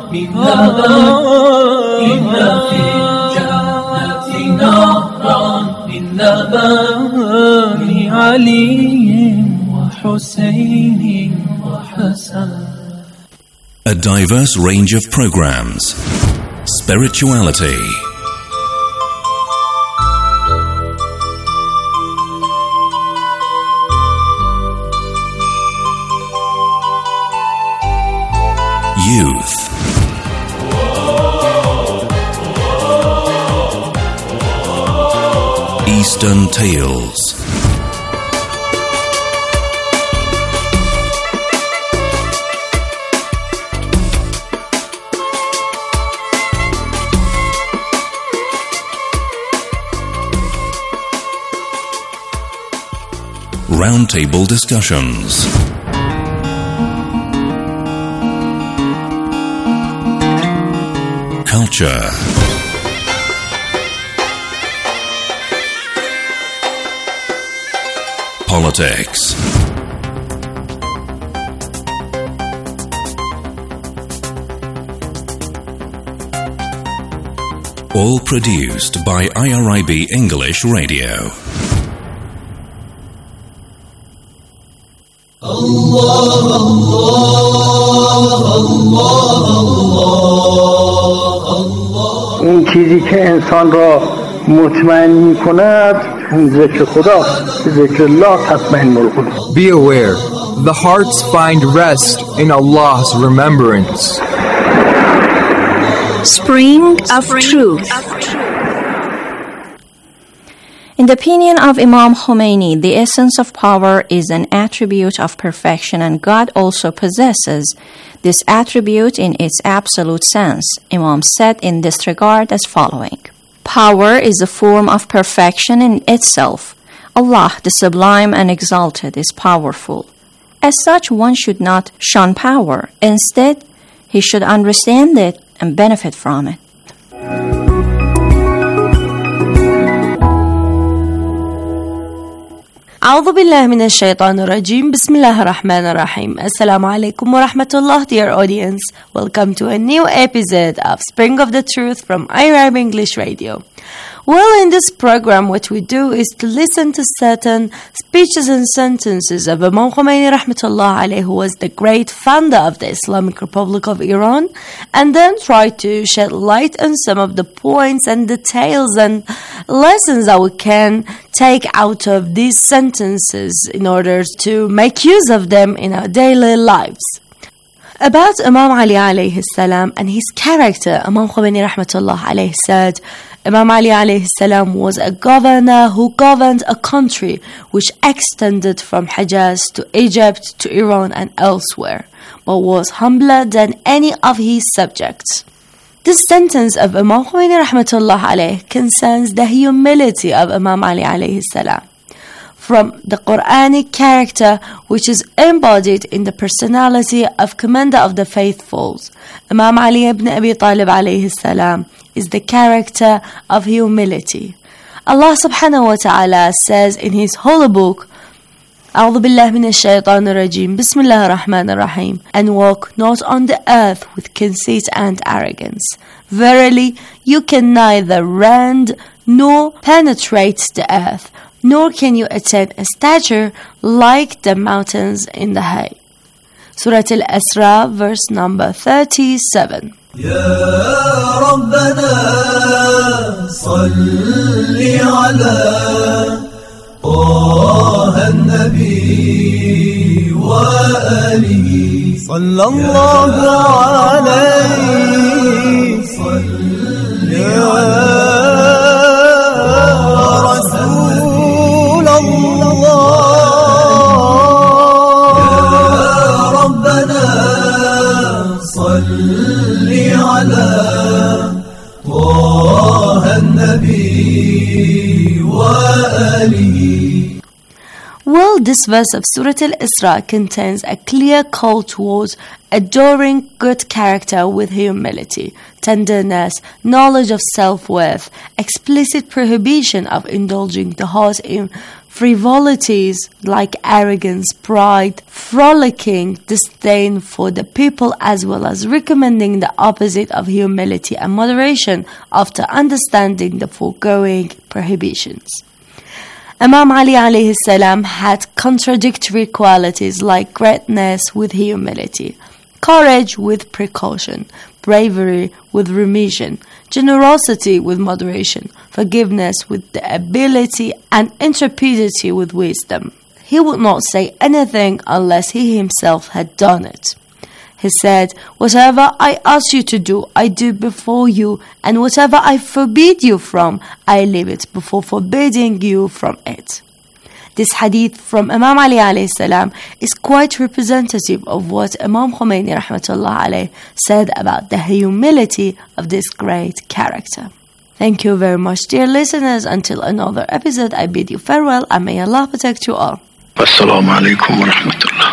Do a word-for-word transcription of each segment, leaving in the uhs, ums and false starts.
من لبن إن في الجنة نهرا من لبن علي وحسين وحسن. A diverse range of programs. Spirituality. Youth. Eastern Tales. Roundtable discussions. Culture. Politics. All produced by I R I B English Radio. Allah, Allah, Allah. اون چیزی که انسان را مطمئن می کند ذکر خدا، ذکر الله تطمئن القلوب. Be aware, the hearts find rest in Allah's remembrance. Spring of Truth. In the opinion of Imam Khomeini, the essence of power is an attribute of perfection, and God also possesses this attribute in its absolute sense. Imam said in this regard as following: Power is a form of perfection in itself. Allah, the Sublime and Exalted, is powerful. As such, one should not shun power. Instead, he should understand it and benefit from it. أعوذ بالله من الشيطان الرجيم. بسم الله الرحمن الرحيم. Assalamu alaikum wa rahmatullah, dear audience. Welcome to a new episode of Spring of the Truth from I R I B English Radio. Well, in this program, what we do is to listen to certain speeches and sentences of Imam Khomeini rahmatullah alayhi, who was the great founder of the Islamic Republic of Iran, and then try to shed light on some of the points and details and lessons that we can take out of these sentences in order to make use of them in our daily lives. About Imam Ali alayhi salam and his character, Imam Khomeini rahmatullah alayhi said, Imam Ali alayhi salam was a governor who governed a country which extended from Hijaz to Egypt to Iran and elsewhere, but was humbler than any of his subjects. This sentence of Imam Khomeini rahmatullah alayhi concerns the humility of Imam Ali alayhi salam, from the Quranic character which is embodied in the personality of Commander of the Faithful. Imam Ali ibn Abi Talib alayhi salam is the character of humility. Allah subhanahu wa ta'ala says in his holy book, أعوذ بالله من الشيطان الرجيم بسم الله الرحمن الرحيم, and walk not on the earth with conceit and arrogance. Verily, you can neither rend nor penetrate the earth, nor can you attain a stature like the mountains in the hay. Surah Al-Isra, verse number thirty-seven. يا ربنا صل على طه النبي وآله صلى الله عليه صل يا رسول الله يا ربنا صل على طه النبي وآله. Well, this verse of Surah Al-Isra contains a clear call towards adoring good character with humility, tenderness, knowledge of self-worth, explicit prohibition of indulging the heart in frivolities like arrogance, pride, frolicking, disdain for the people, as well as recommending the opposite of humility and moderation after understanding the foregoing prohibitions. Imam Ali alayhi salam had contradictory qualities like greatness with humility, courage with precaution, bravery with remission, generosity with moderation, forgiveness with the ability, and intrepidity with wisdom. He would not say anything unless he himself had done it. He said, "Whatever I ask you to do, I do before you, and whatever I forbid you from, I leave it before forbidding you from it." This hadith from Imam Ali alayhi salam is quite representative of what Imam Khomeini rahmatullah alayh said about the humility of this great character. Thank you very much, dear listeners. Until another episode, I bid you farewell, and may Allah protect you all. Assalamu alaikum wa rahmatullah.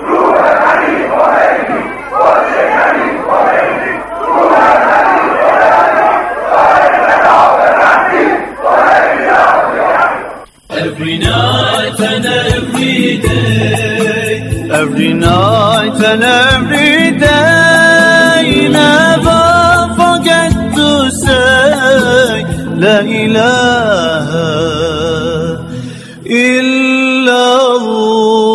Every night and every day, every night and every day, never forget to say La ilaha illallah.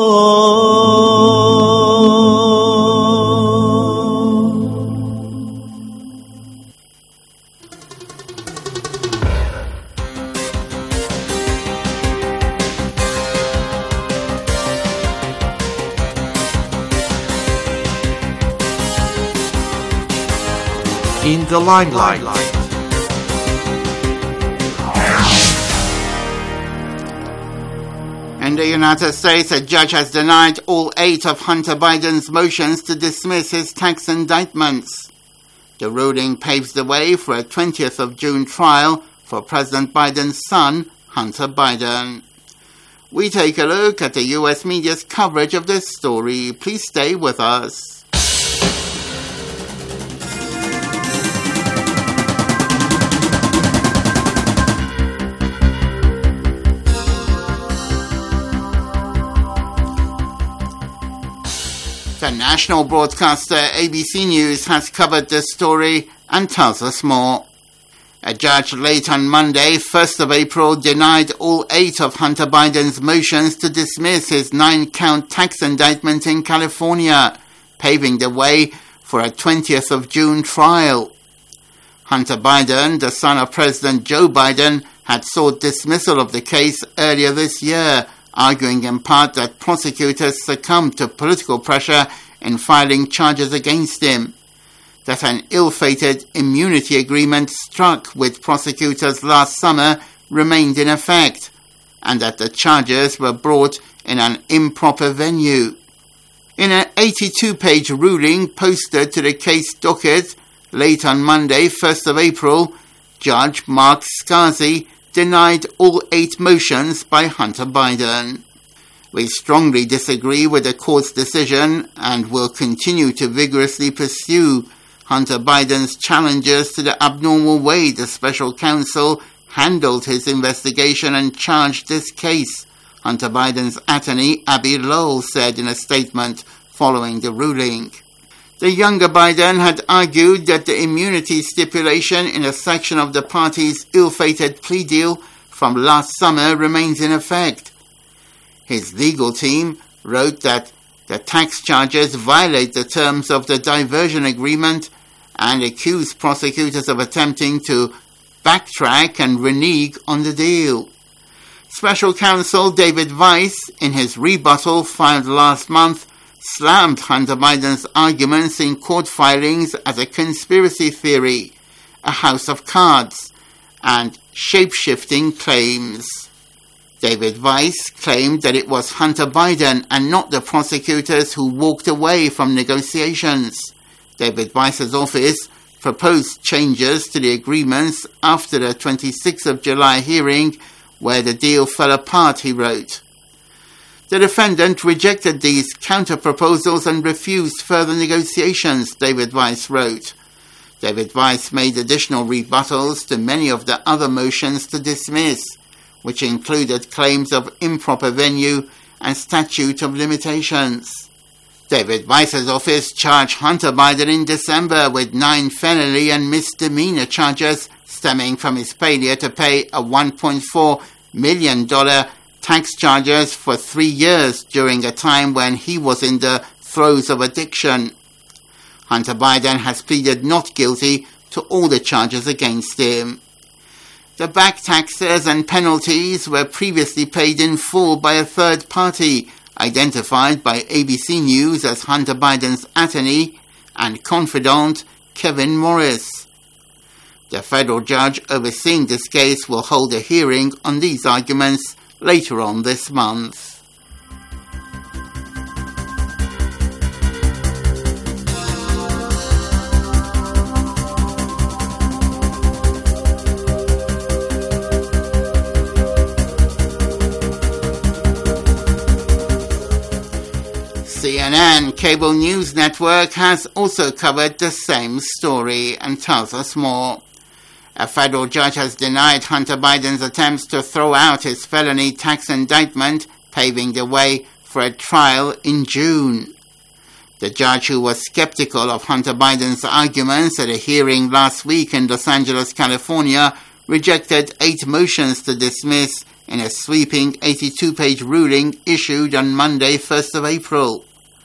In the limelight. In the United States, a judge has denied all eight of Hunter Biden's motions to dismiss his tax indictments. The ruling paves the way for a twentieth of June trial for President Biden's son, Hunter Biden. We take a look at the U S media's coverage of this story. Please stay with us. The national broadcaster A B C News has covered this story and tells us more. A judge late on Monday, first of April, denied all eight of Hunter Biden's motions to dismiss his nine-count tax indictment in California, paving the way for a twentieth of June trial. Hunter Biden, the son of President Joe Biden, had sought dismissal of the case earlier this year, arguing in part that prosecutors succumbed to political pressure in filing charges against him, that an ill-fated immunity agreement struck with prosecutors last summer remained in effect, and that the charges were brought in an improper venue. In an eighty-two page ruling posted to the case docket late on Monday, first of April, Judge Mark Scarsi denied all eight motions by Hunter Biden. We strongly disagree with the court's decision and will continue to vigorously pursue Hunter Biden's challenges to the abnormal way the special counsel handled his investigation and charged this case, Hunter Biden's attorney Abby Lowell said in a statement following the ruling. The younger Biden had argued that the immunity stipulation in a section of the party's ill-fated plea deal from last summer remains in effect. His legal team wrote that the tax charges violate the terms of the diversion agreement and accused prosecutors of attempting to backtrack and renege on the deal. Special counsel David Weiss, in his rebuttal filed last month, slammed Hunter Biden's arguments in court filings as a conspiracy theory, a house of cards, and shape-shifting claims. David Weiss claimed that it was Hunter Biden and not the prosecutors who walked away from negotiations. David Weiss's office proposed changes to the agreements after the twenty-sixth of July hearing where the deal fell apart, he wrote. The defendant rejected these counter-proposals and refused further negotiations, David Weiss wrote. David Weiss made additional rebuttals to many of the other motions to dismiss, which included claims of improper venue and statute of limitations. David Weiss's office charged Hunter Biden in December with nine felony and misdemeanor charges stemming from his failure to pay a one point four million dollars tax charges for three years during a time when he was in the throes of addiction. Hunter Biden has pleaded not guilty to all the charges against him. The back taxes and penalties were previously paid in full by a third party, identified by A B C News as Hunter Biden's attorney and confidant Kevin Morris. The federal judge overseeing this case will hold a hearing on these arguments later on this month. C N N cable news network has also covered the same story and tells us more. A federal judge has denied Hunter Biden's attempts to throw out his felony tax indictment, paving the way for a trial in June. The judge, who was skeptical of Hunter Biden's arguments at a hearing last week in Los Angeles, California, rejected eight motions to dismiss in a sweeping eighty-two page ruling issued on Monday, first of April.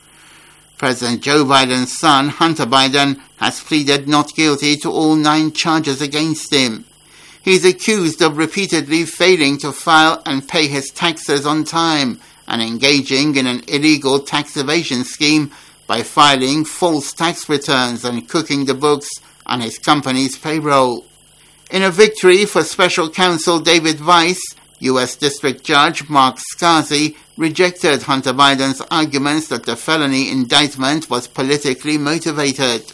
President Joe Biden's son, Hunter Biden, has pleaded not guilty to all nine charges against him. He is accused of repeatedly failing to file and pay his taxes on time and engaging in an illegal tax evasion scheme by filing false tax returns and cooking the books on his company's payroll. In a victory for Special Counsel David Weiss, U S District Judge Mark Scarsi rejected Hunter Biden's arguments that the felony indictment was politically motivated.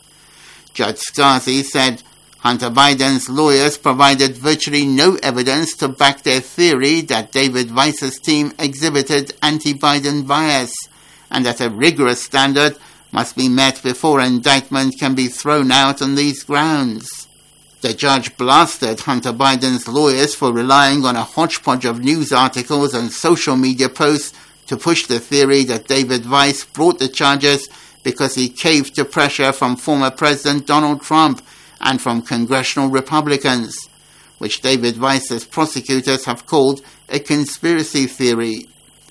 Judge Scarsi said Hunter Biden's lawyers provided virtually no evidence to back their theory that David Weiss's team exhibited anti-Biden bias, and that a rigorous standard must be met before an indictment can be thrown out on these grounds. The judge blasted Hunter Biden's lawyers for relying on a hodgepodge of news articles and social media posts to push the theory that David Weiss brought the charges because he caved to pressure from former President Donald Trump and from congressional Republicans, which David Weiss's prosecutors have called a conspiracy theory.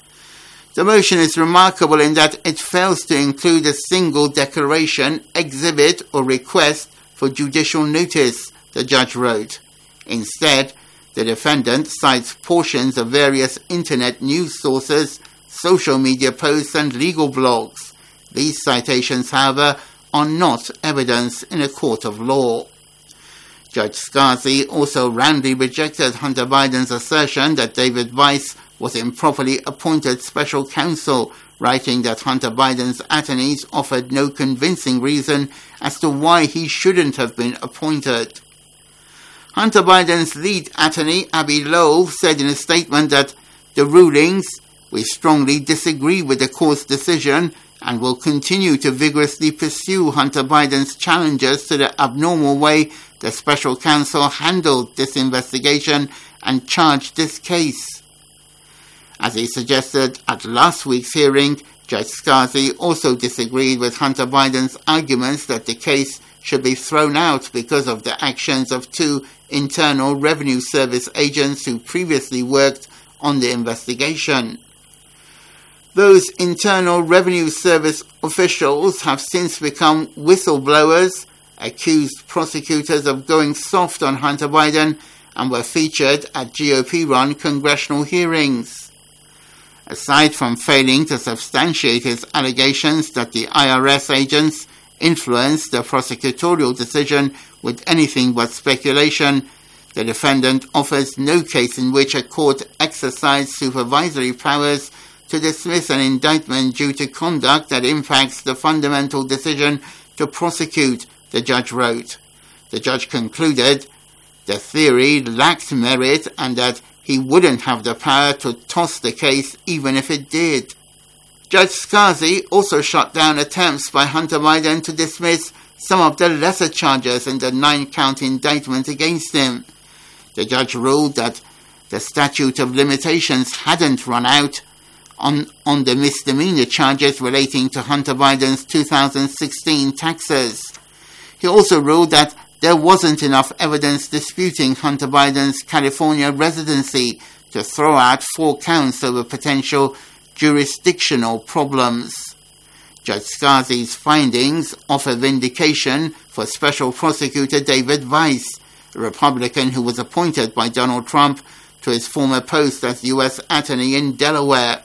The motion is remarkable in that it fails to include a single declaration, exhibit, or request for judicial notice, the judge wrote. Instead, the defendant cites portions of various internet news sources, social media posts, and legal blogs. These citations, however, are not evidence in a court of law. Judge Scarsi also roundly rejected Hunter Biden's assertion that David Weiss was improperly appointed special counsel, writing that Hunter Biden's attorneys offered no convincing reason as to why he shouldn't have been appointed. Hunter Biden's lead attorney, Abbe Lowell, said in a statement that the rulings, we strongly disagree with the court's decision and will continue to vigorously pursue Hunter Biden's challenges to the abnormal way the special counsel handled this investigation and charged this case. As he suggested at last week's hearing, Judge Scarsi also disagreed with Hunter Biden's arguments that the case should be thrown out because of the actions of two Internal Revenue Service agents who previously worked on the investigation. Those Internal Revenue Service officials have since become whistleblowers, accused prosecutors of going soft on Hunter Biden, and were featured at G O P-run congressional hearings. Aside from failing to substantiate his allegations that the I R S agents influenced the prosecutorial decision with anything but speculation, the defendant offers no case in which a court exercised supervisory powers to dismiss an indictment due to conduct that impacts the fundamental decision to prosecute, the judge wrote. The judge concluded the theory lacked merit and that he wouldn't have the power to toss the case even if it did. Judge Scarsi also shot down attempts by Hunter Biden to dismiss some of the lesser charges in the nine-count indictment against him. The judge ruled that the statute of limitations hadn't run out on, on the misdemeanor charges relating to Hunter Biden's two thousand sixteen taxes. He also ruled that there wasn't enough evidence disputing Hunter Biden's California residency to throw out four counts over potential jurisdictional problems. Judge Scarzi's findings offer vindication for Special Prosecutor David Weiss, a Republican who was appointed by Donald Trump to his former post as U S Attorney in Delaware.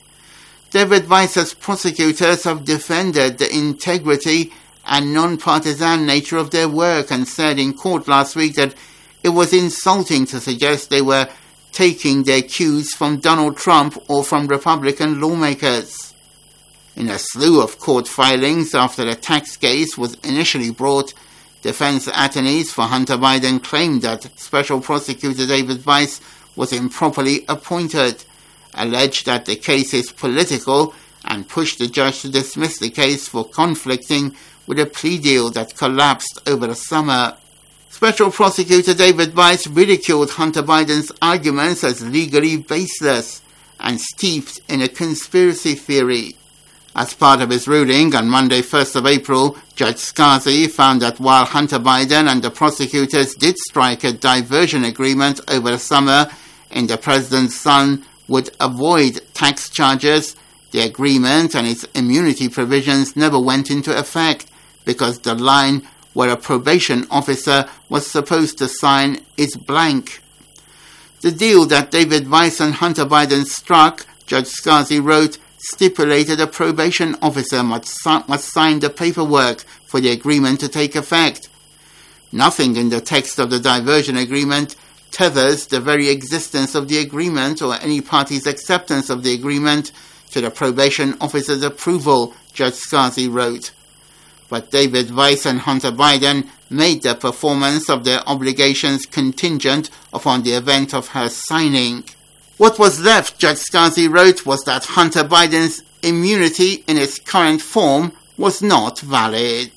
David Weiss's prosecutors have defended the integrity and non-partisan nature of their work and said in court last week that it was insulting to suggest they were taking their cues from Donald Trump or from Republican lawmakers. In a slew of court filings after the tax case was initially brought, defense attorneys for Hunter Biden claimed that Special Prosecutor David Weiss was improperly appointed, alleged that the case is political, and pushed the judge to dismiss the case for conflicting with a plea deal that collapsed over the summer. Special Prosecutor David Weiss ridiculed Hunter Biden's arguments as legally baseless and steeped in a conspiracy theory. As part of his ruling on Monday, first of April, Judge Scarzi found that while Hunter Biden and the prosecutors did strike a diversion agreement over the summer and the president's son would avoid tax charges, the agreement and its immunity provisions never went into effect because the line where a probation officer was supposed to sign is blank. The deal that David Weiss and Hunter Biden struck, Judge Scarzi wrote, stipulated a probation officer must, must sign the paperwork for the agreement to take effect. Nothing in the text of the diversion agreement tethers the very existence of the agreement or any party's acceptance of the agreement to the probation officer's approval, Judge Scarzi wrote. But David Weiss and Hunter Biden made the performance of their obligations contingent upon the event of her signing. What was left, Judge Scarzi wrote, was that Hunter Biden's immunity in its current form was not valid.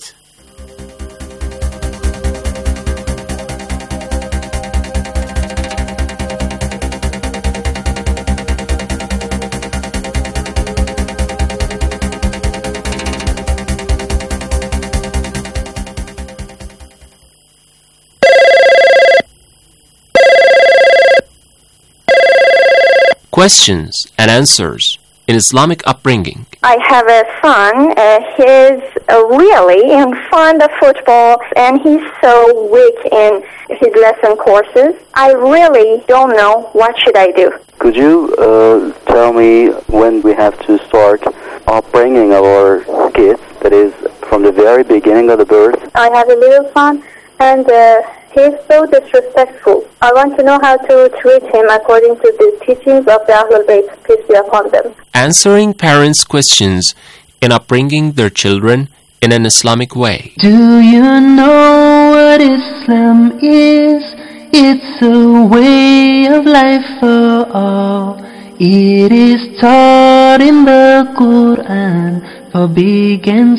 Questions and answers in Islamic upbringing. I have a son. Uh, he's uh, really fond of football, and he's so weak in his lesson courses. I really don't know what should I do. Could you uh, tell me when we have to start upbringing our kids, that is, from the very beginning of the birth? I have a little son, and uh, he's so disrespectful. I want to know how to treat him according to the teachings of the Ahlul Bayt, peace be upon them. Answering parents' questions in upbringing their children in an Islamic way. Do you know what Islam is? It's a way of life for all. It is taught in the Quran for big and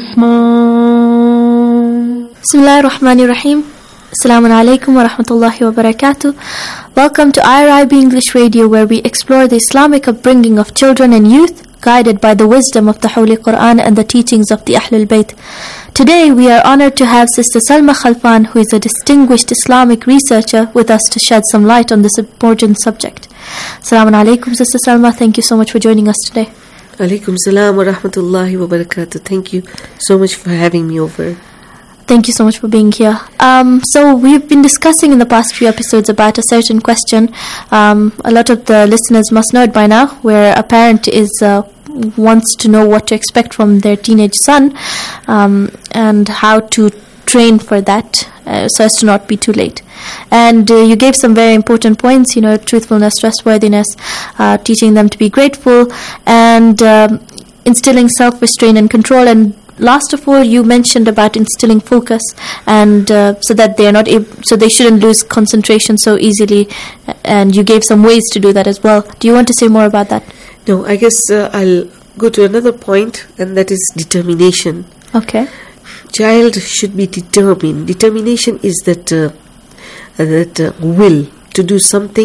small. Bismillahir Rahmanir Rahim. Assalamu alaikum wa rahmatullahi wa barakatuh. Welcome to I R I B English Radio, where we explore the Islamic upbringing of children and youth, guided by the wisdom of the Holy Quran and the teachings of the Ahlul Bayt. Today we are honored to have Sister Salma Khalfan, who is a distinguished Islamic researcher, with us to shed some light on this important subject. Assalamu alaikum, Sister Salma. Thank you so much for joining us today. Alaikum salam wa rahmatullahi wa barakatuh. Thank you so much for having me over. Thank you so much for being here. Um, so we've been discussing in the past few episodes about a certain question. Um, a lot of the listeners must know it by now, where a parent is uh, wants to know what to expect from their teenage son, um, and how to train for that uh, so as to not be too late. And uh, you gave some very important points, you know, truthfulness, trustworthiness, uh, teaching them to be grateful, and um, instilling self-restraint and control. And last of all, you mentioned about instilling focus, and uh, so that they are not ab- so they shouldn't lose concentration so easily. And you gave some ways to do that as well. Do you want to say more about that? No, I guess uh, I'll go to another point, and that is determination. Okay. Child should be determined. Determination is that uh, that uh, will to do something, to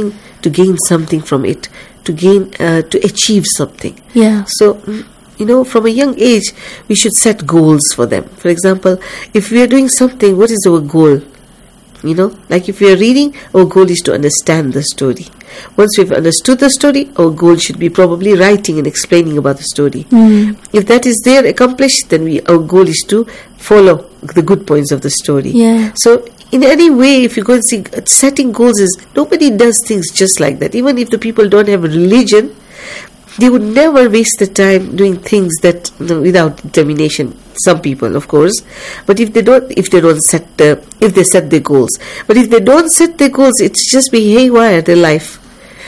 to gain something from it, to gain, uh, to achieve something. Yeah. So, you know, from a young age, we should set goals for them. For example, if we are doing something, what is our goal? You know, like if we are reading, our goal is to understand the story. Once we've understood the story, our goal should be probably writing and explaining about the story. Mm. If that is there accomplished, then we our goal is to follow the good points of the story. Yeah. So in any way, if you go and see, setting goals is, nobody does things just like that. Even if the people don't have a religion, they would never waste the time doing things that, you know, without determination. Some people, of course, but if they don't, if they don't set the, if they set their goals, but if they don't set their goals, it's just be haywire their life.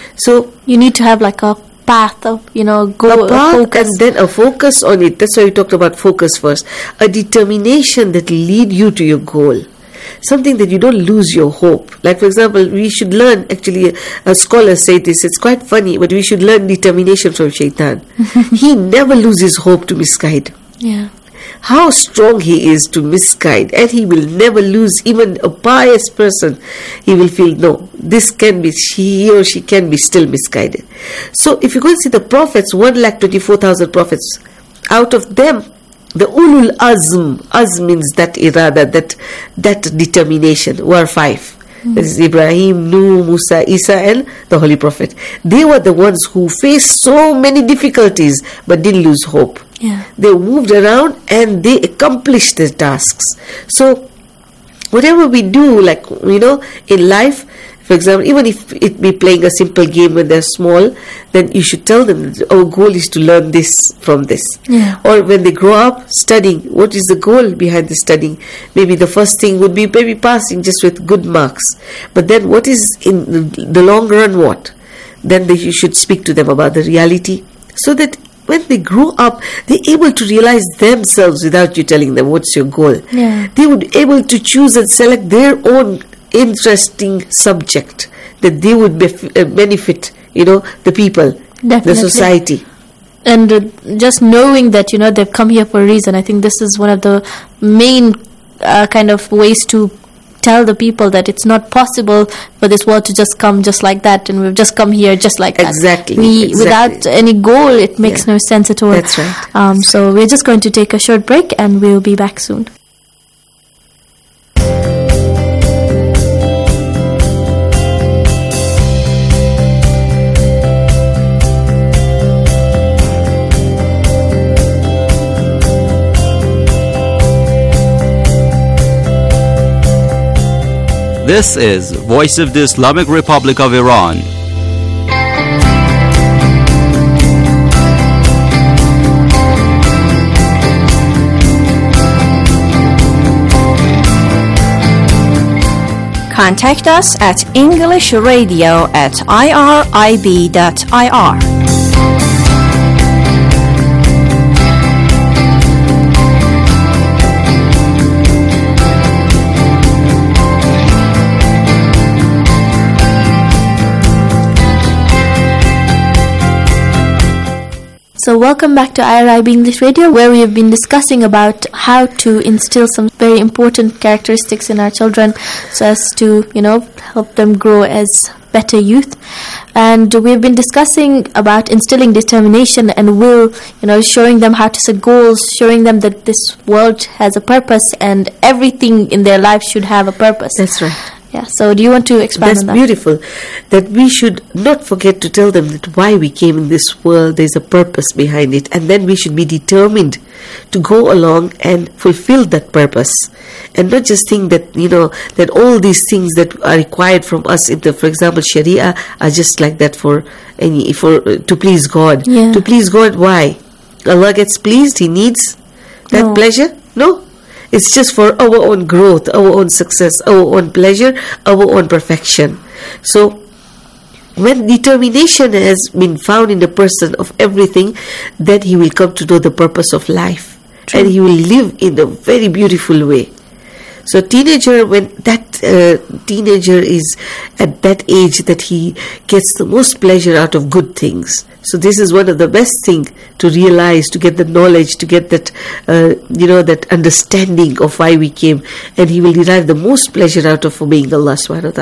So you need to have like a path of, you know, go a path, a focus. and then a focus on it. That's why we talked about focus first. A determination that will lead you to your goal. Something that you don't lose your hope. Like, for example, we should learn, actually, a scholar said this, it's quite funny, but we should learn determination from Shaitan. He never loses hope to misguide. Yeah. How strong he is to misguide, and he will never lose. Even a pious person, he will feel, no, this can be, he or she can be still misguided. So if you go and see the prophets, one lakh twenty-four thousand prophets, out of them, the ulul azm, azm means that irada, that that determination, were five. Mm. That is Ibrahim, Nuh, Musa, Isa, and the Holy Prophet. They were the ones who faced so many difficulties but didn't lose hope. Yeah. They moved around and they accomplished their tasks. So whatever we do, like, you know, in life, for example, even if it be playing a simple game when they're small, then you should tell them that our goal is to learn this from this. Yeah. Or when they grow up, studying. What is the goal behind the studying? Maybe the first thing would be maybe passing just with good marks. But then what is in the long run what? Then they, you should speak to them about the reality, so that when they grow up, they're able to realize themselves without you telling them what's your goal. Yeah. They would be able to choose and select their own interesting subject that they would bef- uh, benefit, you know, the people, Definitely. the society. And uh, just knowing that, you know, they've come here for a reason. I think this is one of the main uh, kind of ways to tell the people that it's not possible for this world to just come just like that, and we've just come here just like that. Exactly. We, exactly. Without any goal, it makes Yeah. no sense at all. That's right. Um, so we're just going to take a short break, and we'll be back soon. This is Voice of the Islamic Republic of Iran. Contact us at English Radio at irib dot I R. So welcome back to I R I B English Radio, where we have been discussing about how to instill some very important characteristics in our children so as to, you know, help them grow as better youth. And we've been discussing about instilling determination and will, you know, showing them how to set goals, showing them that this world has a purpose and everything in their life should have a purpose. That's right. Yeah, so do you want to expand That's on that? beautiful. That we should not forget to tell them that why we came in this world, there's a purpose behind it, and then we should be determined to go along and fulfill that purpose, and not just think that, you know, that all these things that are required from us in the, for example, Sharia, are just like that for any, for uh, to please God. Yeah. To please God, why? Allah gets pleased, He needs that No. pleasure? No. It's just for our own growth, our own success, our own pleasure, our own perfection. So, when determination has been found in the person of everything, then he will come to know the purpose of life. True. And he will live in a very beautiful way. So teenager, when that uh, teenager is at that age that he gets the most pleasure out of good things. So this is one of the best things to realize, to get the knowledge, to get that, uh, you know, that understanding of why we came. And he will derive the most pleasure out of obeying Allah subhanahu wa ta'ala.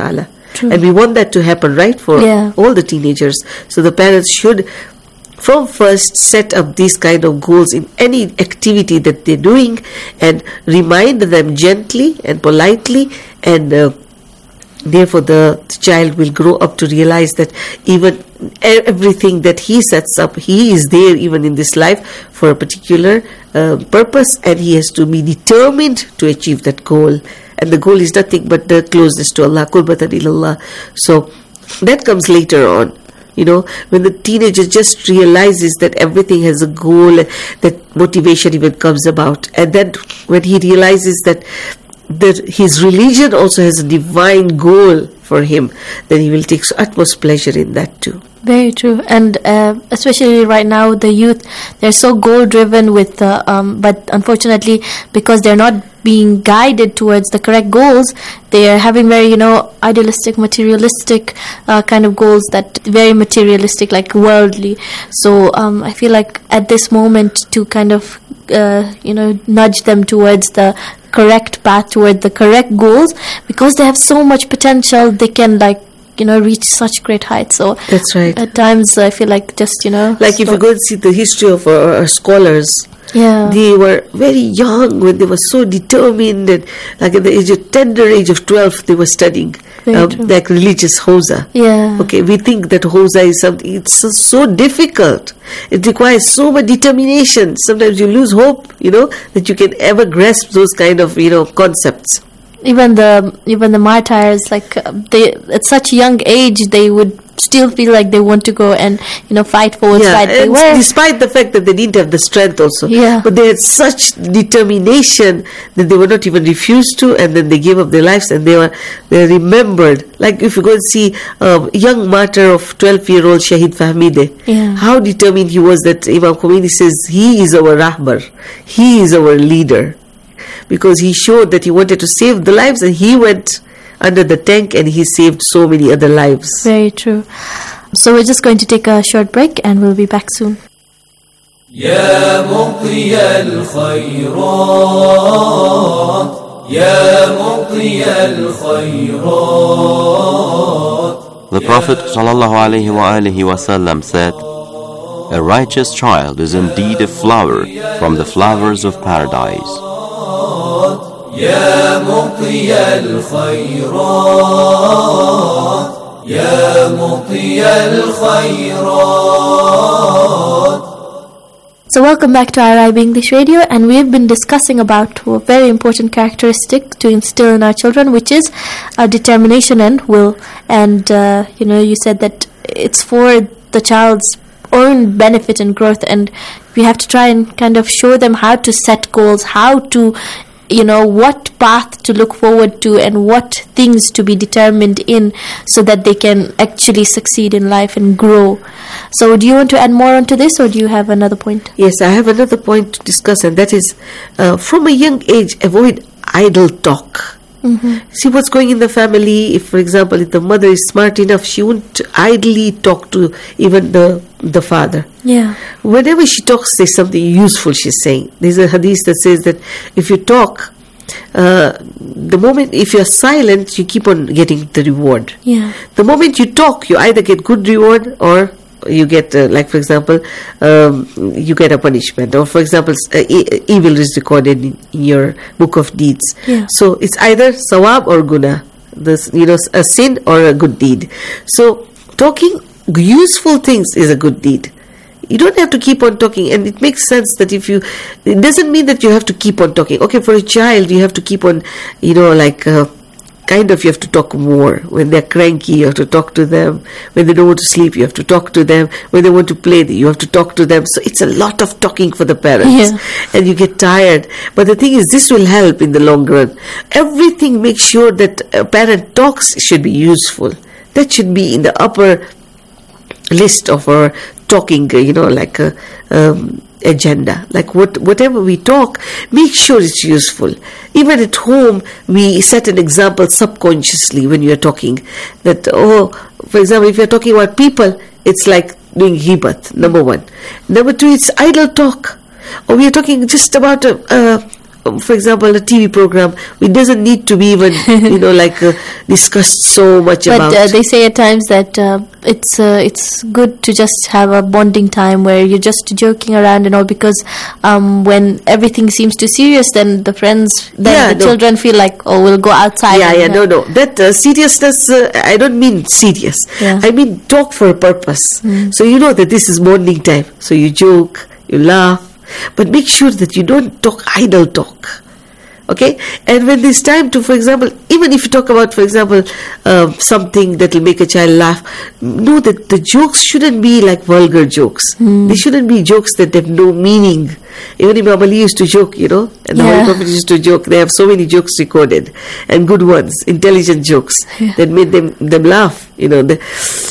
True. And we want that to happen, right, for Yeah. all the teenagers. So the parents should from first set up these kind of goals in any activity that they're doing, and remind them gently and politely, and uh, therefore the, the child will grow up to realize that even everything that he sets up, he is there even in this life for a particular uh, purpose, and he has to be determined to achieve that goal. And the goal is nothing but the closeness to Allah, qurbatan ilallah. So that comes later on. You know, when the teenager just realizes that everything has a goal, that motivation even comes about. And then when he realizes that that his religion also has a divine goal for him, then he will take utmost pleasure in that too. Very true. And uh, especially right now, the youth, they're so goal-driven with, uh, um, but unfortunately, because they're not being guided towards the correct goals, they are having very, you know, idealistic, materialistic uh, kind of goals, that very materialistic, like worldly. So um, I feel like at this moment to kind of, uh, you know, nudge them towards the correct path, towards the correct goals, because they have so much potential, they can like, you know, reach such great heights. So that's right. At times I feel like just, you know, like if you go and see the history of our, our scholars, yeah, they were very young when they were so determined, and like at the age of tender age of twelve they were studying um, like religious Hausa. Yeah. Okay, we think that Hausa is something, it's so, so difficult. It requires so much determination. Sometimes you lose hope, you know, that you can ever grasp those kind of, you know, concepts. Even the even the martyrs, like uh, they at such young age, they would still feel like they want to go and, you know, fight for what's yeah, right. They and were, despite the fact that they didn't have the strength also, yeah, but they had such determination that they were not even refused to, and then they gave up their lives, and they were they remembered. Like if you go and see a young martyr of twelve year old Shahid Fahmide, yeah, how determined he was, that Imam Khomeini says he is our rahbar, he is our leader, because he showed that he wanted to save the lives, and he went under the tank and he saved so many other lives. Very true. So we're just going to take a short break and we'll be back soon. يا مطي الخيرات يا مطي الخيرات. The Prophet ﷺ said, "A righteous child is indeed a flower from the flowers of paradise." يا مطي الخيرات يا مطي الخيرات. So welcome back to I R I B English Radio, and we've been discussing about a very important characteristic to instill in our children, which is uh, determination and will. And uh, you know, you said that it's for the child's own benefit and growth, and we have to try and kind of show them how to set goals, how to, you know, what path to look forward to and what things to be determined in, so that they can actually succeed in life and grow. So do you want to add more onto this, or do you have another point? Yes, I have another point to discuss, and that is uh, from a young age, avoid idle talk. Mm-hmm. See what's going in the family. If, for example, if the mother is smart enough, she won't idly talk to even the the father. Yeah. Whenever she talks, there's something useful she's saying. There's a hadith that says that if you talk, uh, the moment, if you're silent, you keep on getting the reward. Yeah. The moment you talk, you either get good reward or you get, uh, like for example, um, you get a punishment, or for example, uh, e- evil is recorded in, in your book of deeds. Yeah. So it's either sawab or guna, this, you know, a sin or a good deed. So talking useful things is a good deed. You don't have to keep on talking, and it makes sense that if you, it doesn't mean that you have to keep on talking. Okay, for a child, you have to keep on, you know, like, uh, kind of you have to talk more. When they're cranky, you have to talk to them. When they don't want to sleep, you have to talk to them. When they want to play, you have to talk to them. So it's a lot of talking for the parents. Yeah. And you get tired. But the thing is, this will help in the long run. Everything makes sure that a parent talks should be useful. That should be in the upper list of our talking, you know, like a um, agenda. Like what whatever we talk, make sure it's useful. Even at home, we set an example subconsciously when we are talking. That, oh, for example, if you're talking about people, it's like doing ghibat, number one. Number two, it's idle talk. Or we are talking just about a, a um, for example, a T V program, it doesn't need to be even, you know, like uh, discussed so much but, about. But uh, they say at times that uh, it's uh, it's good to just have a bonding time where you're just joking around and all, because um, when everything seems too serious, then the friends, then yeah, the no. children feel like, oh, we'll go outside. Yeah, and, yeah, no, no. That uh, seriousness, uh, I don't mean serious. Yeah. I mean talk for a purpose. Mm. So you know that this is bonding time. So you joke, you laugh, but make sure that you don't talk idle talk. Okay? And when there's time to, for example, even if you talk about, for example, uh, something that will make a child laugh, know that the jokes shouldn't be like vulgar jokes. Mm. They shouldn't be jokes that have no meaning. Even Imam Ali used to joke, you know, and the Yeah. Holy Prophet used to joke. They have so many jokes recorded, and good ones, intelligent jokes Yeah. that made them, them laugh, you know. The,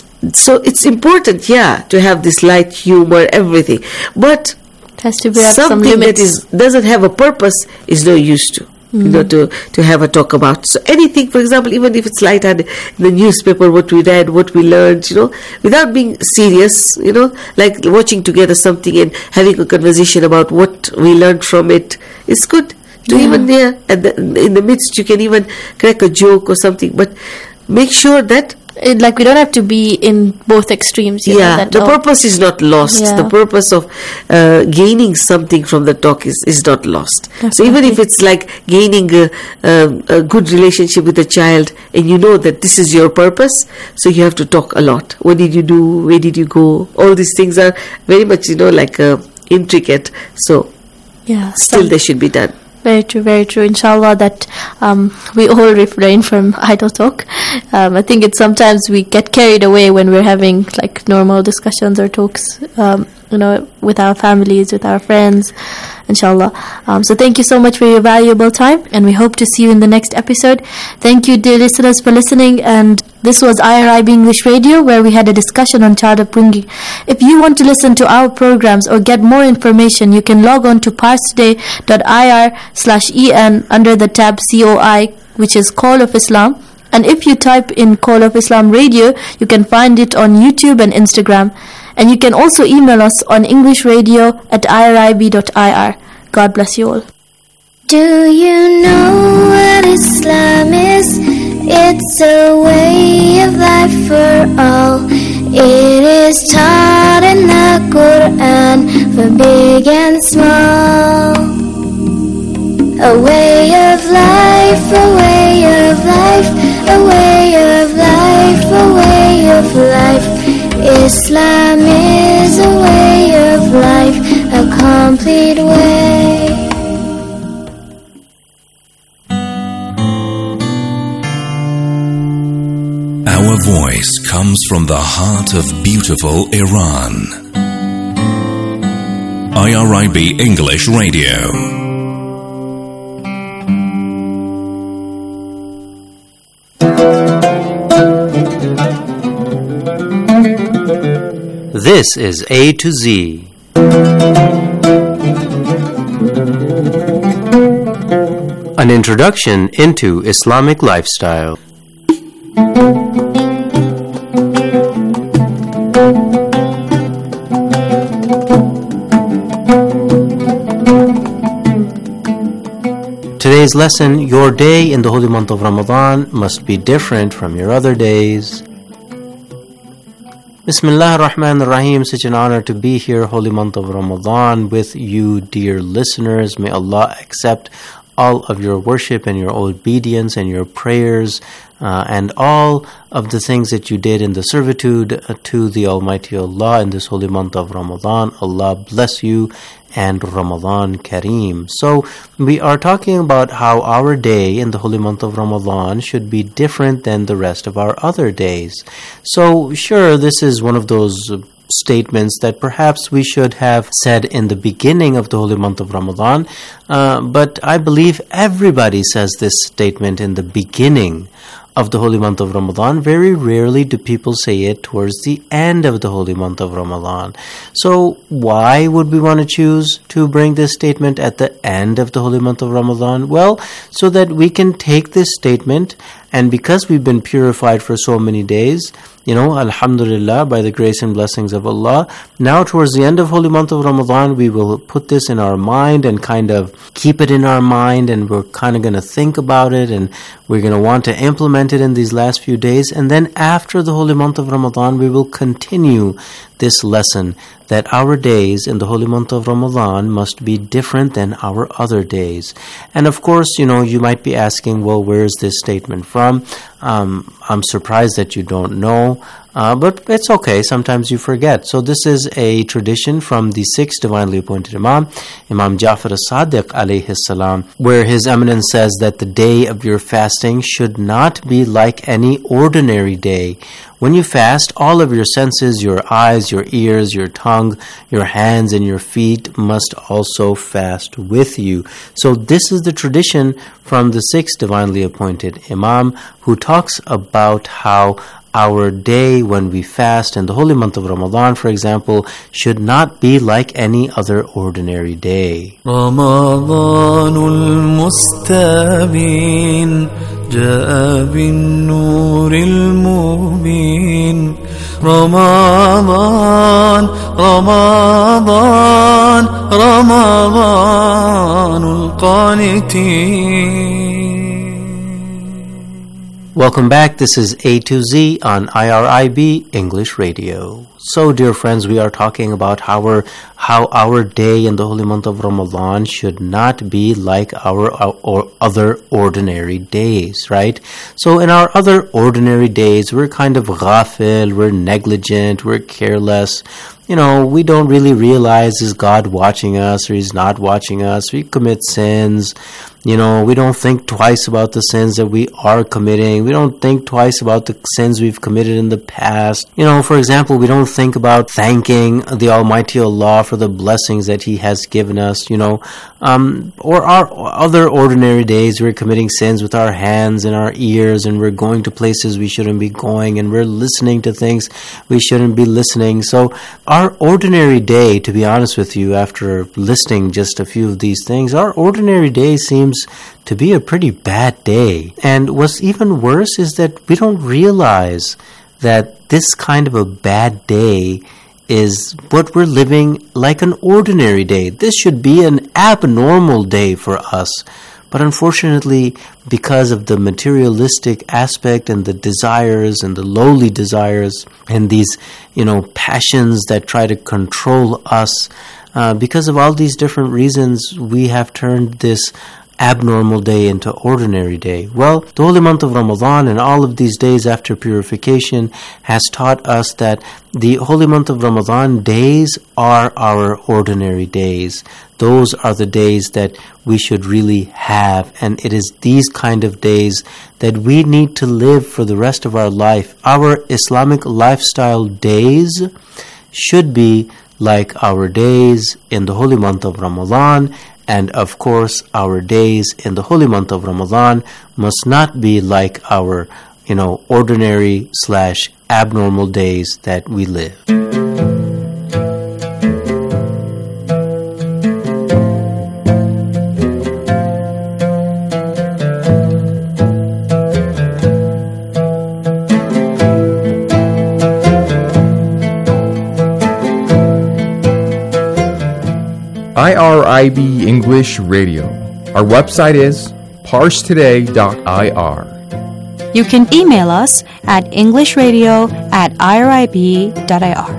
so it's important, yeah, to have this light humor, everything. But it has to be at some something limits. that is doesn't have a purpose is no use to. You know, to, to have a talk about. So anything, for example, even if it's lighthearted, the newspaper, what we read, what we learned, you know, without being serious, you know, like watching together something and having a conversation about what we learned from it, it's good. To Yeah. even there, at the, in the midst, you can even crack a joke or something, but make sure that It, like we don't have to be in both extremes. You yeah, know, that, the oh, purpose is not lost. Yeah. The purpose of uh, gaining something from the talk is, is not lost. So Definitely. even if it's like gaining a, a, a good relationship with a child, and you know that this is your purpose, so you have to talk a lot. What did you do? Where did you go? All these things are very much, you know, like uh, intricate. So yeah, still some- they should be done. Very true, very true. Inshallah, that um, we all refrain from idle talk. Um, I think it's sometimes we get carried away when we're having like normal discussions or talks, um, you know, with our families, with our friends. Inshallah. Um, so thank you so much for your valuable time, and we hope to see you in the next episode. Thank you, dear listeners, for listening. And this was I R I B English Radio, where we had a discussion on child upbringing. If you want to listen to our programs or get more information, you can log on to parstoday.ir slash en under the tab C O I, which is Call of Islam. And if you type in Call of Islam Radio, you can find it on YouTube and Instagram. And you can also email us on englishradio at irib dot I R. God bless you all. Do you know what Islam is? It's a way of life for all. It is taught in the Quran for big and small. A way of life, a way of life, a way of life, a way of life. Islam is a way of life, a complete way. Our voice comes from the heart of beautiful Iran. I R I B English Radio. This is A to Z. An introduction into Islamic lifestyle. Today's lesson: your day in the holy month of Ramadan must be different from your other days. Bismillah ar-Rahman ar-Rahim. Such an honor to be here, holy month of Ramadan, with you, dear listeners. May Allah accept all of your worship and your obedience and your prayers uh, and all of the things that you did in the servitude uh, to the Almighty Allah in this holy month of Ramadan. Allah bless you and Ramadan Kareem. So we are talking about how our day in the holy month of Ramadan should be different than the rest of our other days. So sure, this is one of those statements that perhaps we should have said in the beginning of the holy month of Ramadan, uh, but I believe everybody says this statement in the beginning of the holy month of Ramadan. Very rarely do people say it towards the end of the holy month of Ramadan. So why would we want to choose to bring this statement at the end of the holy month of Ramadan? Well, so that we can take this statement, and because we've been purified for so many days, you know, alhamdulillah, by the grace and blessings of Allah, now towards the end of holy month of Ramadan, we will put this in our mind and kind of keep it in our mind, and we're kind of going to think about it, and we're going to want to implement it in these last few days. And then after the holy month of Ramadan, we will continue this lesson that our days in the holy month of Ramadan must be different than our other days. And of course, you know, you might be asking, well, where is this statement from? Um, I'm surprised that you don't know. Uh, but it's okay. Sometimes you forget. So this is a tradition from the sixth divinely appointed Imam, Imam Ja'far as-Sadiq alayhi salam, where His Eminence says that the day of your fasting should not be like any ordinary day. When you fast, all of your senses, your eyes, your ears, your tongue, your hands, and your feet must also fast with you. So this is the tradition from the sixth divinely appointed Imam, who talks about how our day when we fast in the holy month of Ramadan, for example, should not be like any other ordinary day. Ramadanul mustabin jaa bin nuril mubin. Ramadan, Ramadan, Ramadanul qanitin. Welcome back. This is A to Z on I R I B English Radio. So, dear friends, we are talking about how our, how our day in the holy month of Ramadan should not be like our, our or other ordinary days, right? So, in our other ordinary days, we're kind of ghafil, we're negligent, we're careless. You know, we don't really realize, is God watching us or He's not watching us? We commit sins. You know, we don't think twice about the sins that we are committing. We don't think twice about the sins we've committed in the past. You know, for example, we don't think about thanking the Almighty Allah for the blessings that He has given us, you know. Um, or our other ordinary days, we're committing sins with our hands and our ears, and we're going to places we shouldn't be going, and we're listening to things we shouldn't be listening. So our ordinary day, to be honest with you, after listing just a few of these things, our ordinary day seems to be a pretty bad day. And what's even worse is that we don't realize that this kind of a bad day is what we're living like an ordinary day. This should be an abnormal day for us. But unfortunately, because of the materialistic aspect and the desires and the lowly desires and these, you know, passions that try to control us, uh, because of all these different reasons, we have turned this abnormal day into ordinary day. Well, the holy month of Ramadan and all of these days after purification has taught us that the holy month of Ramadan days are our ordinary days. Those are the days that we should really have, and it is these kind of days that we need to live for the rest of our life. Our Islamic lifestyle days should be like our days in the holy month of Ramadan. And of course, our days in the holy month of Ramadan must not be like our, you know, ordinary slash abnormal days that we live. I R I B English Radio. Our website is parse today dot I R. You can email us at englishradio at I R I B dot I R.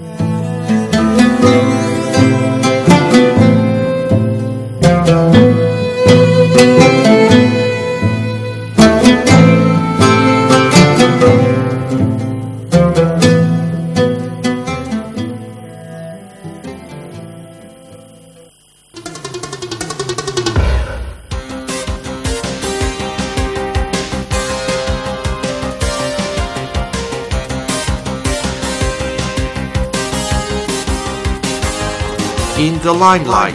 In the limelight.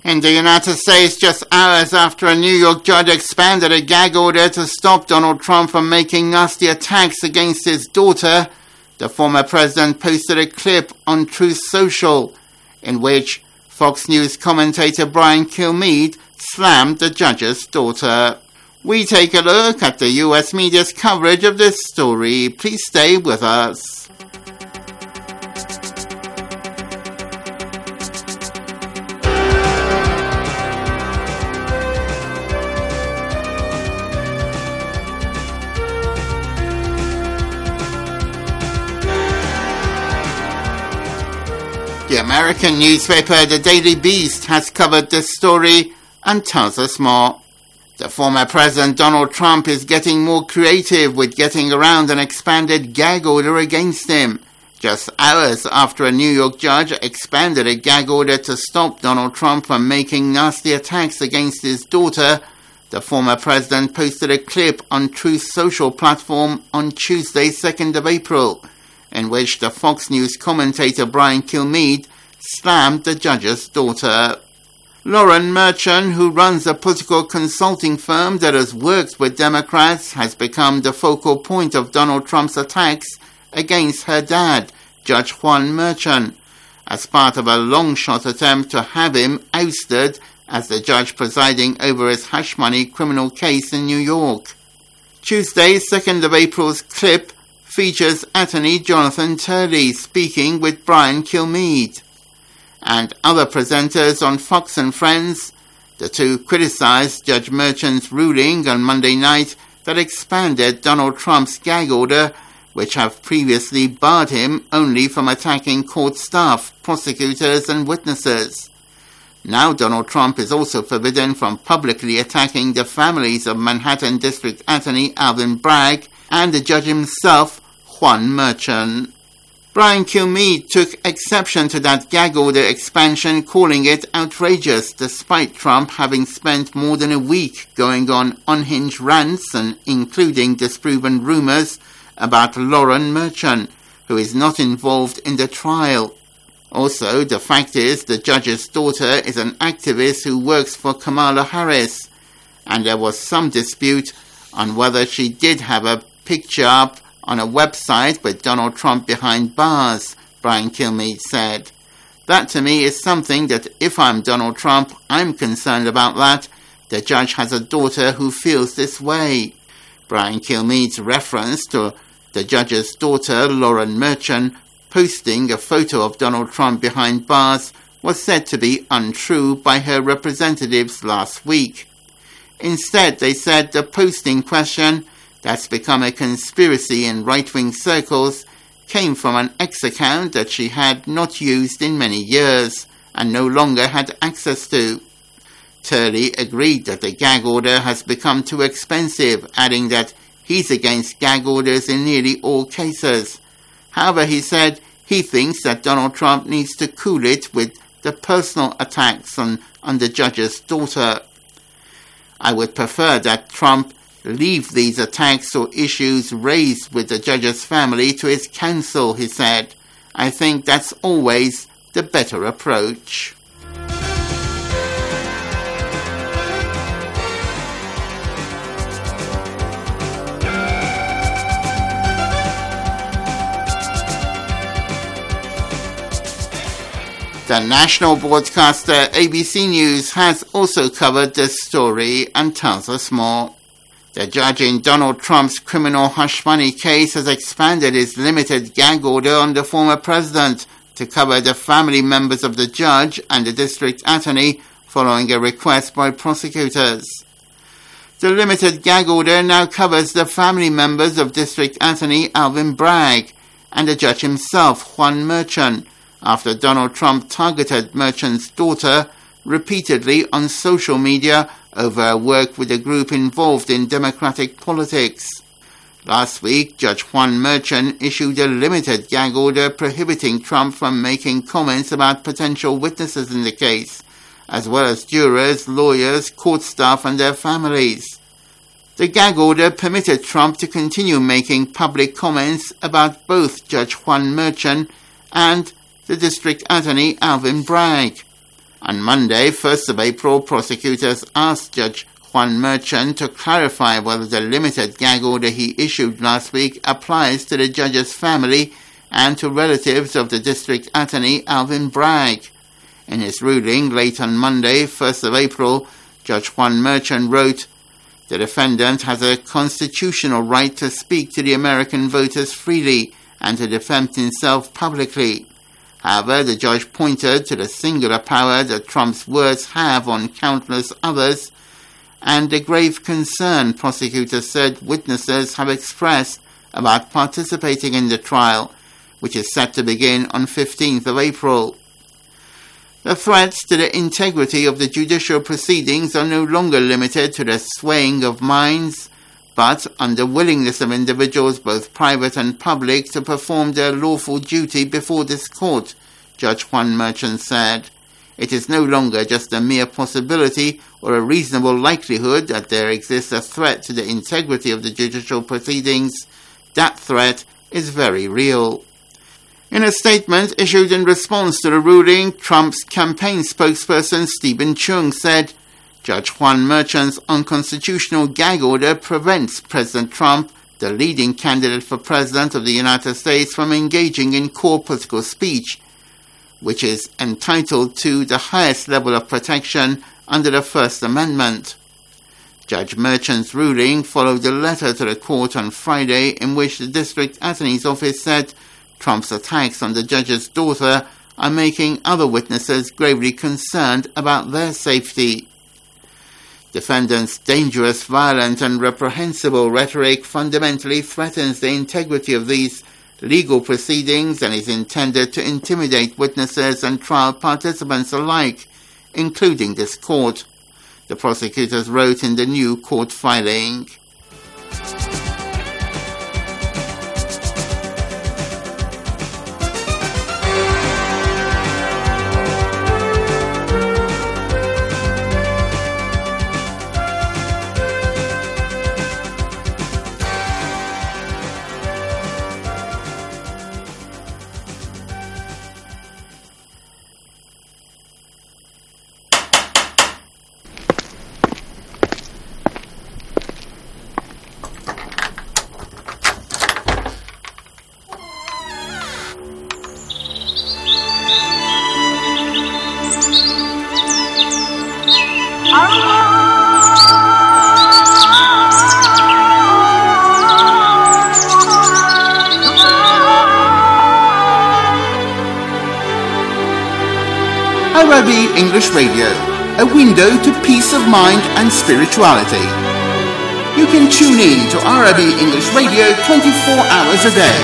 In the United States, just hours after a New York judge expanded a gag order to stop Donald Trump from making nasty attacks against his daughter, the former president posted a clip on Truth Social in which Fox News commentator Brian Kilmeade slammed the judge's daughter. We take a look at the U S media's coverage of this story. Please stay with us. The American newspaper The Daily Beast has covered this story and tells us more. The former President Donald Trump is getting more creative with getting around an expanded gag order against him. Just hours after a New York judge expanded a gag order to stop Donald Trump from making nasty attacks against his daughter, the former president posted a clip on Truth Social platform on Tuesday, second of April, in which the Fox News commentator Brian Kilmeade slammed the judge's daughter. Lauren Merchant, who runs a political consulting firm that has worked with Democrats, has become the focal point of Donald Trump's attacks against her dad, Judge Juan Merchant, as part of a long-shot attempt to have him ousted as the judge presiding over his hush money criminal case in New York. Tuesday's second of April's clip features attorney Jonathan Turley speaking with Brian Kilmeade. And other presenters on Fox and Friends, the two criticized Judge Merchant's ruling on Monday night that expanded Donald Trump's gag order, which have previously barred him only from attacking court staff, prosecutors and witnesses. Now Donald Trump is also forbidden from publicly attacking the families of Manhattan District Attorney Alvin Bragg and the judge himself, Juan Merchant. Brian Kilmeade took exception to that gag order expansion, calling it outrageous, despite Trump having spent more than a week going on unhinged rants and including disproven rumors about Lauren Merchant, who is not involved in the trial. Also, the fact is the judge's daughter is an activist who works for Kamala Harris, and there was some dispute on whether she did have a picture up on a website with Donald Trump behind bars, Brian Kilmeade said. That to me is something that if I'm Donald Trump, I'm concerned about that. The judge has a daughter who feels this way. Brian Kilmeade's reference to the judge's daughter, Lauren Merchant, posting a photo of Donald Trump behind bars was said to be untrue by her representatives last week. Instead, they said the posting question, that's become a conspiracy in right-wing circles, came from an X account that she had not used in many years and no longer had access to. Turley agreed that the gag order has become too expensive, adding that he's against gag orders in nearly all cases. However, he said he thinks that Donald Trump needs to cool it with the personal attacks on, on the judge's daughter. I would prefer that Trump leave these attacks or issues raised with the judge's family to his counsel, he said. I think that's always the better approach. The national broadcaster A B C News has also covered this story and tells us more. The judge in Donald Trump's criminal hush money case has expanded his limited gag order on the former president to cover the family members of the judge and the district attorney following a request by prosecutors. The limited gag order now covers the family members of district attorney Alvin Bragg and the judge himself, Juan Merchant, after Donald Trump targeted Merchant's daughter repeatedly on social media over her work with a group involved in Democratic politics. Last week, Judge Juan Merchant issued a limited gag order prohibiting Trump from making comments about potential witnesses in the case, as well as jurors, lawyers, court staff and their families. The gag order permitted Trump to continue making public comments about both Judge Juan Merchant and the district attorney Alvin Bragg. On Monday, first of April, prosecutors asked Judge Juan Merchant to clarify whether the limited gag order he issued last week applies to the judge's family and to relatives of the district attorney Alvin Bragg. In his ruling late on Monday, first of April, Judge Juan Merchant wrote, "The defendant has a constitutional right to speak to the American voters freely and to defend himself publicly." However, the judge pointed to the singular power that Trump's words have on countless others and the grave concern prosecutors said witnesses have expressed about participating in the trial, which is set to begin on fifteenth of April. The threats to the integrity of the judicial proceedings are no longer limited to the swaying of minds, but on the willingness of individuals, both private and public, to perform their lawful duty before this court, Judge Juan Merchant said. It is no longer just a mere possibility or a reasonable likelihood that there exists a threat to the integrity of the judicial proceedings. That threat is very real. In a statement issued in response to the ruling, Trump's campaign spokesperson Stephen Chung said, Judge Juan Merchant's unconstitutional gag order prevents President Trump, the leading candidate for President of the United States, from engaging in core political speech, which is entitled to the highest level of protection under the First Amendment. Judge Merchant's ruling followed a letter to the court on Friday in which the district attorney's office said Trump's attacks on the judge's daughter are making other witnesses gravely concerned about their safety. Defendants' dangerous, violent, and reprehensible rhetoric fundamentally threatens the integrity of these legal proceedings and is intended to intimidate witnesses and trial participants alike, including this court, the prosecutors wrote in the new court filing. Arabi English Radio, a window to peace of mind and spirituality. You can tune in to Arabi English Radio twenty-four hours a day.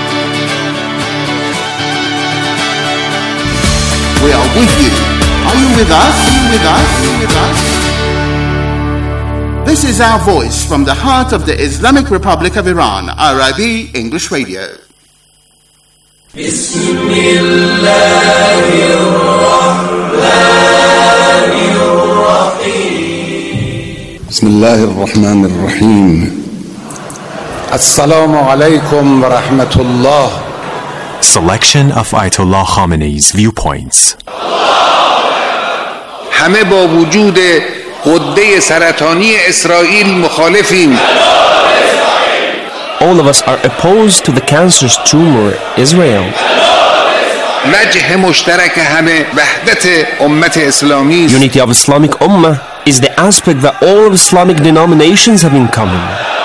We are with you. Are you with us? Are you with us? Are you with us? This is our voice from the heart of the Islamic Republic of Iran, Arabi English Radio. بسم الله الرحمن الرحيم بسم الله الرحمن الرحيم السلام عليكم ورحمة الله. Selection of Ayatollah Khamenei's viewpoints. همه با وجود غده سرطانی اسرائیل مخالفیم. All of us are opposed to the cancerous tumor, Israel. وجه مشترک همه وحدت امت اسلامی. Unity of Islamic Ummah is the aspect that all of Islamic denominations have in common.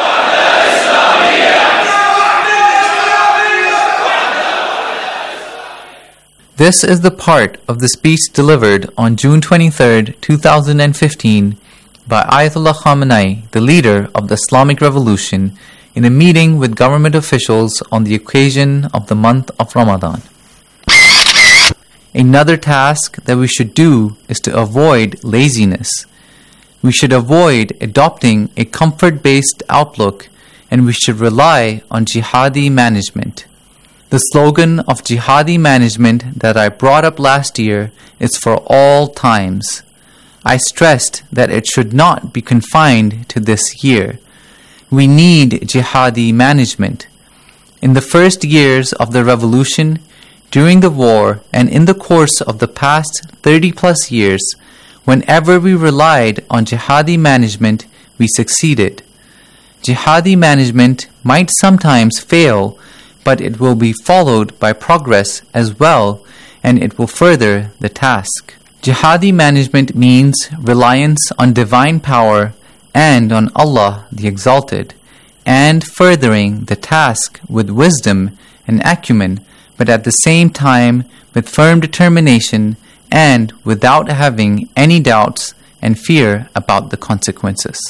This is the part of the speech delivered on June twenty-third, two thousand fifteen by Ayatollah Khamenei, the leader of the Islamic Revolution, in a meeting with government officials on the occasion of the month of Ramadan. Another task that we should do is to avoid laziness. We should avoid adopting a comfort-based outlook, and we should rely on jihadi management. The slogan of jihadi management that I brought up last year is for all times. I stressed that it should not be confined to this year. We need jihadi management. In the first years of the revolution, During the war and in the course of the past thirty plus years, whenever we relied on jihadi management, we succeeded. Jihadi management might sometimes fail, but it will be followed by progress as well, and it will further the task. Jihadi management means reliance on divine power and on Allah the Exalted, and furthering the task with wisdom and acumen, but at the same time with firm determination and without having any doubts and fear about the consequences.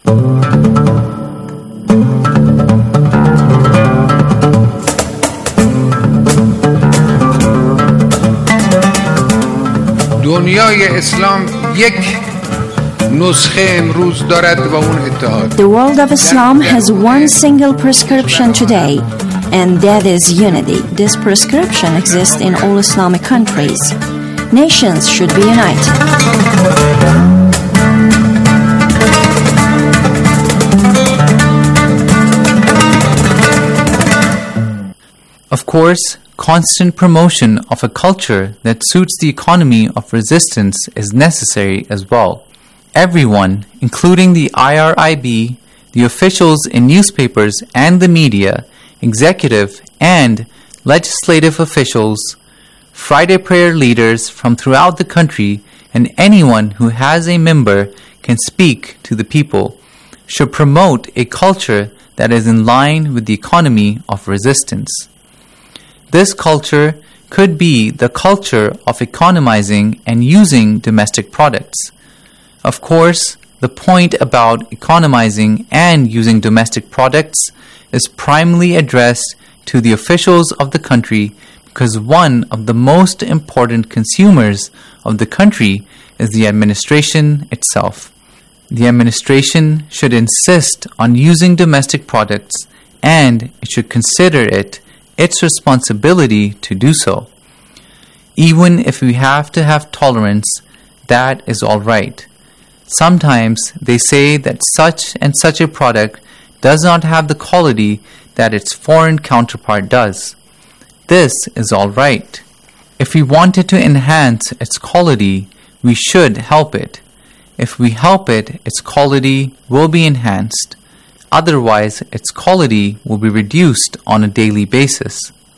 دنیای اسلام یک نسخه امروز دارد و اون اتحاد. The world of Islam has one single prescription today, and that is unity. This prescription exists in all Islamic countries. Nations should be united. Of course, constant promotion of a culture that suits the economy of resistance is necessary as well. Everyone, including the I R I B, the officials in newspapers and the media, executive and legislative officials, Friday prayer leaders from throughout the country, and anyone who has a member can speak to the people, should promote a culture that is in line with the economy of resistance. This culture could be the culture of economizing and using domestic products. Of course, the point about economizing and using domestic products is primarily addressed to the officials of the country because one of the most important consumers of the country is the administration itself. The administration should insist on using domestic products and it should consider it its responsibility to do so. Even if we have to have tolerance, that is all right. Sometimes they say that such and such a product does not have the quality that its foreign counterpart does. This is all right. If we wanted to enhance its quality, we should help it. If we help it, its quality will be enhanced. Otherwise, its quality will be reduced on a daily basis.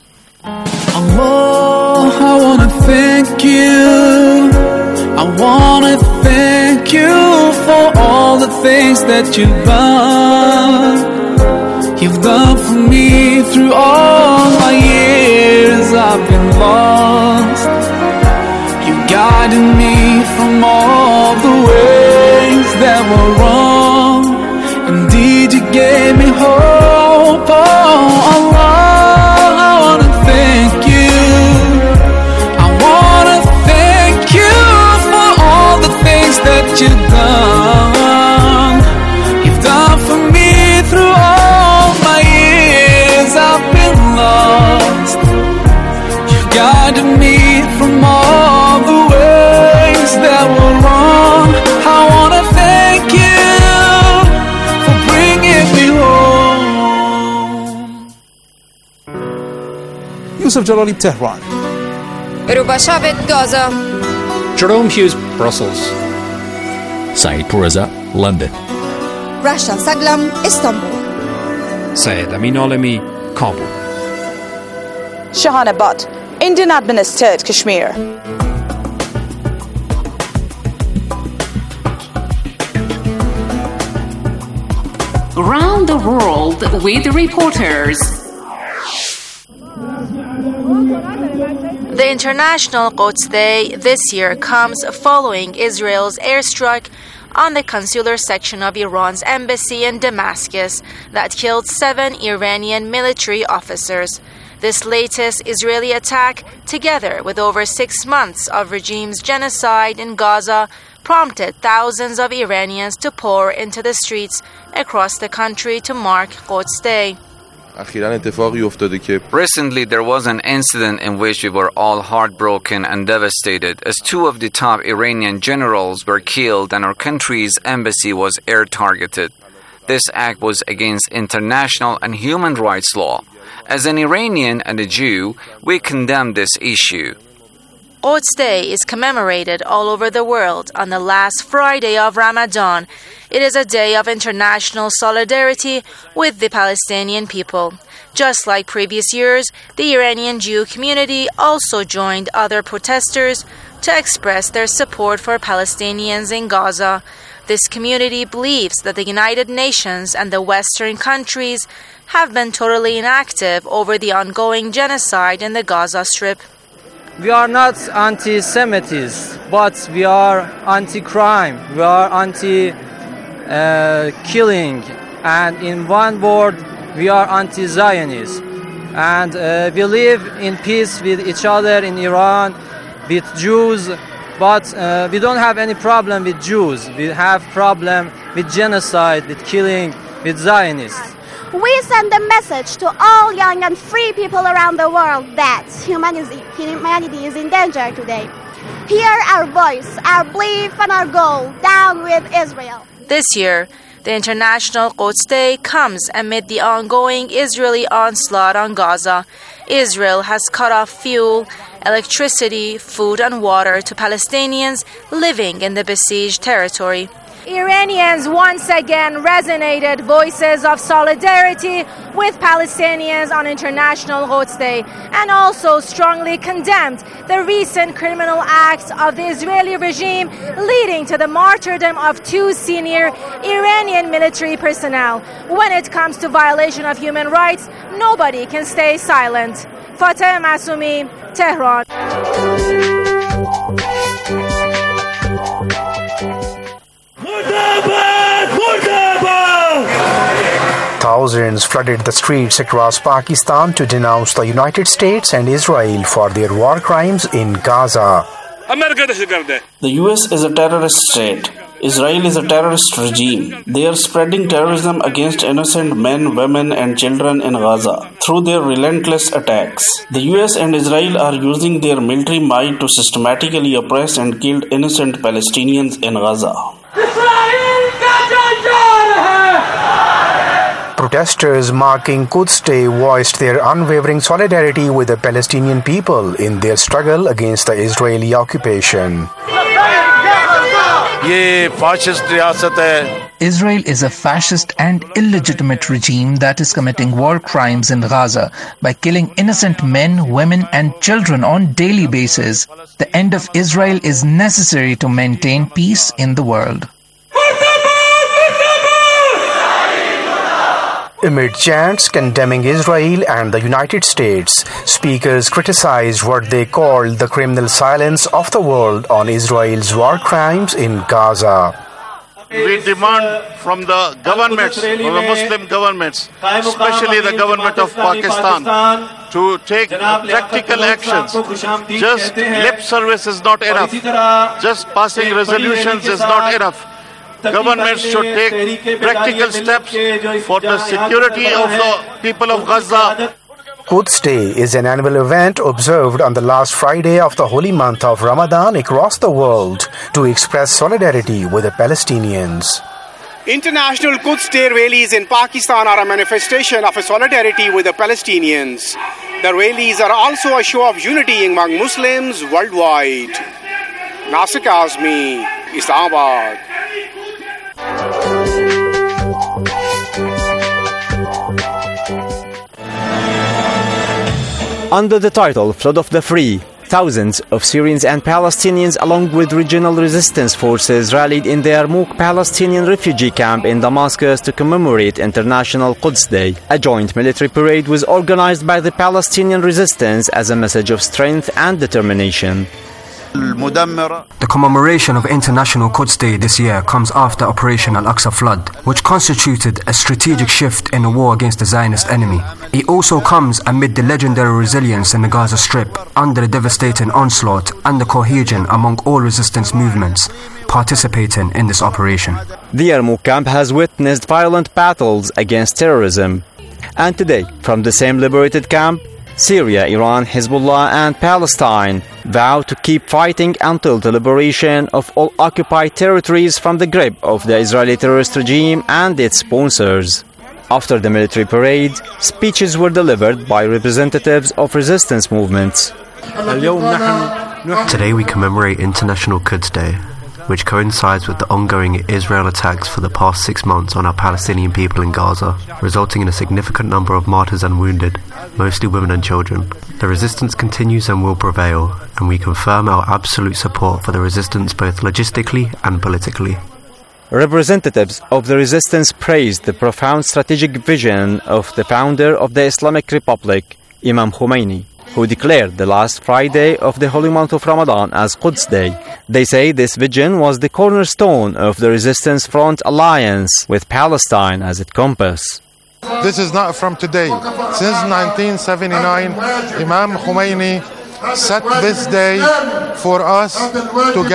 Allah, I want to thank you. I want to thank you for all the things that you've done. You've done for me through all my years I've been lost. You guided me from all the ways that were wrong. Indeed, you gave me hope. Oh, Allah, I want to thank you. I want to thank you for all the things that you've done. You've done for me through all my years I've been lost. You guided me from all the ways that were wrong. I want to thank you. Yusuf Jalali, Tehran. Ruba Shabit, Gaza. Jerome Hughes, Brussels. Saeed Pourreza, London. Rasha Saglam, Istanbul. Syed Amin Alemi, Kabul. Shahana Butt, Indian administered Kashmir. Around the world with reporters. The International Quds Day this year comes following Israel's airstrike on the consular section of Iran's embassy in Damascus that killed seven Iranian military officers. This latest Israeli attack, together with over six months of regime's genocide in Gaza, prompted thousands of Iranians to pour into the streets across the country to mark Quds Day. Recently, there was an incident in which we were all heartbroken and devastated as two of the top Iranian generals were killed and our country's embassy was air targeted. This act was against international and human rights law. As an Iranian and a Jew, we condemn this issue. Quds Day is commemorated all over the world on the last Friday of Ramadan. It is a day of international solidarity with the Palestinian people. Just like previous years, the Iranian Jew community also joined other protesters to express their support for Palestinians in Gaza. This community believes that the United Nations and the Western countries have been totally inactive over the ongoing genocide in the Gaza Strip. We are not anti-Semites, but we are anti-crime, we are anti-killing, uh, and in one word, we are anti-Zionists. And uh, we live in peace with each other in Iran, with Jews, but uh, we don't have any problem with Jews. We have problem with genocide, with killing, with Zionists. We send a message to all young and free people around the world that humanity, humanity is in danger today. Hear our voice, our belief and our goal, down with Israel. This year, the International Quds Day comes amid the ongoing Israeli onslaught on Gaza. Israel has cut off fuel, electricity, food and water to Palestinians living in the besieged territory. Iranians once again resonated voices of solidarity with Palestinians on International Quds Day and also strongly condemned the recent criminal acts of the Israeli regime leading to the martyrdom of two senior Iranian military personnel. When it comes to violation of human rights, nobody can stay silent. Fateh Masumi, Tehran. Thousands flooded the streets across Pakistan to denounce the United States and Israel for their war crimes in Gaza. The U S is a terrorist state. Israel is a terrorist regime. They are spreading terrorism against innocent men, women, and children in Gaza through their relentless attacks. The U S and Israel are using their military might to systematically oppress and kill innocent Palestinians in Gaza. Protesters marking Quds Day voiced their unwavering solidarity with the Palestinian people in their struggle against the Israeli occupation. Israel is a fascist and illegitimate regime that is committing war crimes in Gaza by killing innocent men, women, and children on daily basis. The end of Israel is necessary to maintain peace in the world. Amid chants condemning Israel and the United States, speakers criticized what they called the criminal silence of the world on Israel's war crimes in Gaza. We demand from the governments, from the Muslim governments, especially the government of Pakistan, to take practical actions. Just lip service is not enough. Just passing resolutions is not enough. Governments should take practical steps for the security of the people of Gaza. Quds Day is an annual event observed on the last Friday of the holy month of Ramadan across the world to express solidarity with the Palestinians. International Quds Day rallies in Pakistan are a manifestation of a solidarity with the Palestinians. The rallies are also a show of unity among Muslims worldwide. Nasir Kazmi, Islamabad. Under the title Flood of the Free, thousands of Syrians and Palestinians along with regional resistance forces rallied in the Yarmouk Palestinian refugee camp in Damascus to commemorate International Quds Day. A joint military parade was organized by the Palestinian resistance as a message of strength and determination. The commemoration of International Quds Day this year comes after Operation Al-Aqsa Flood, which constituted a strategic shift in the war against the Zionist enemy. It also comes amid the legendary resilience in the Gaza Strip, under the devastating onslaught and the cohesion among all resistance movements participating in this operation. The Yarmouk camp has witnessed violent battles against terrorism. And today, from the same liberated camp, Syria, Iran, Hezbollah and Palestine vow to keep fighting until the liberation of all occupied territories from the grip of the Israeli terrorist regime and its sponsors. After the military parade, speeches were delivered by representatives of resistance movements. Today we commemorate International Quds Day, which coincides with the ongoing Israel attacks for the past six months on our Palestinian people in Gaza, resulting in a significant number of martyrs and wounded, mostly women and children. The resistance continues and will prevail, and we confirm our absolute support for the resistance both logistically and politically. Representatives of the resistance praised the profound strategic vision of the founder of the Islamic Republic, Imam Khomeini, who declared the last Friday of the holy month of Ramadan as Quds Day. They say this vision was the cornerstone of the Resistance Front alliance with Palestine as its compass. This is not from today. Since nineteen seventy-nine, Imam Khomeini set this day for us to